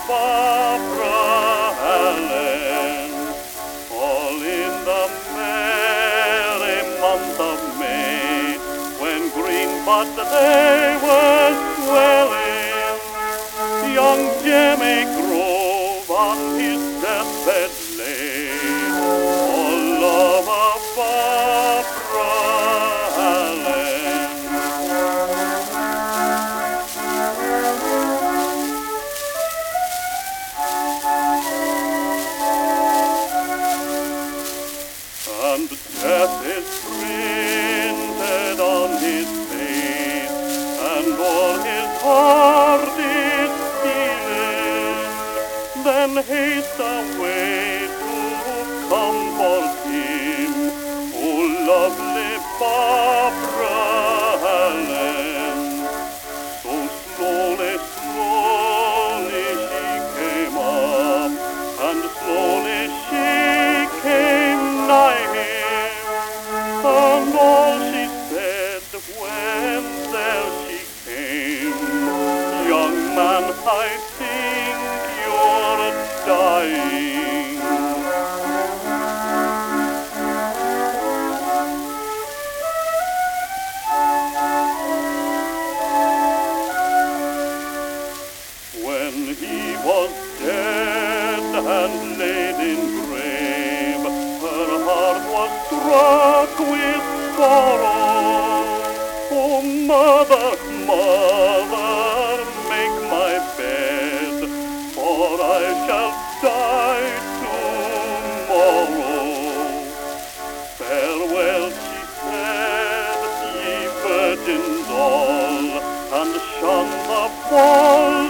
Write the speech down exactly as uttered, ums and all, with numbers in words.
Barbara Allen, all in the merry month of May, when green buds they were swelling. Young Jimmy Grove on his deathbed lay, for love of Barbara Allen. And death is printed on his face, and all his heart is feeling. Then haste away to comfort him, oh lovely Barbara Allen. So slowly, slowly she came up, and slowly she came nigh him, and all she said when there she came, young man, I think you're dying. When he was dead and laid in grave, her heart was struck with sorrow. Oh, mother, mother, make my bed, for I shall die tomorrow. Farewell, she said, ye virgins all, and shun the fall